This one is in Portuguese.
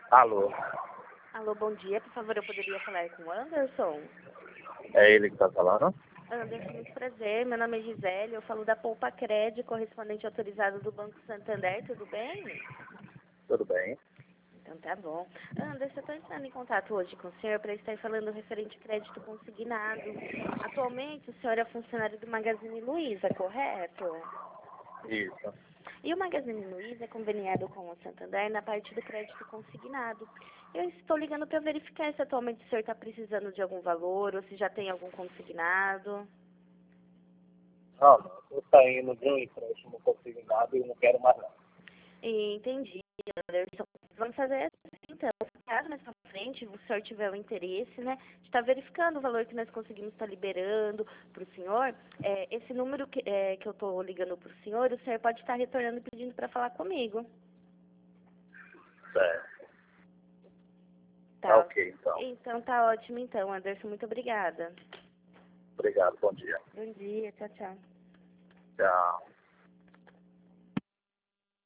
Alô, Alô, bom dia. Por favor, eu poderia falar com o Anderson? é ele que tá falando? Anderson, muito prazer. Meu nome é Gisele. Eu falo da Poupa Cred, correspondente autorizado do Banco Santander. Tudo bem? Tudo bem? Então tá bom. Anderson, eu estou entrando em contato hoje com o senhor para estar falando referente crédito consignado. Atualmente, o senhor é funcionário do Magazine Luiza, correto? Isso. E o Magazine Luiza é conveniado com o Santander na parte do crédito consignado. Eu estou ligando para verificar se atualmente o senhor está precisando de algum valor ou se já tem algum consignado. Não, não, eu tô saindo de um empréstimo consignado e não quero mais não. Entendi, Anderson. Vamos fazer assim, então. Caso mais pra frente o senhor tiver o interesse, né, de estar verificando o valor que nós conseguimos estar liberando para o senhor, esse número que eu estou ligando para o senhor pode estar retornando e pedindo para falar comigo. Certo. Tá Tá? ok, então. Então tá ótimo, então, Anderson. Muito obrigada. Obrigado, bom dia. Bom dia, tchau, tchau. Tchau.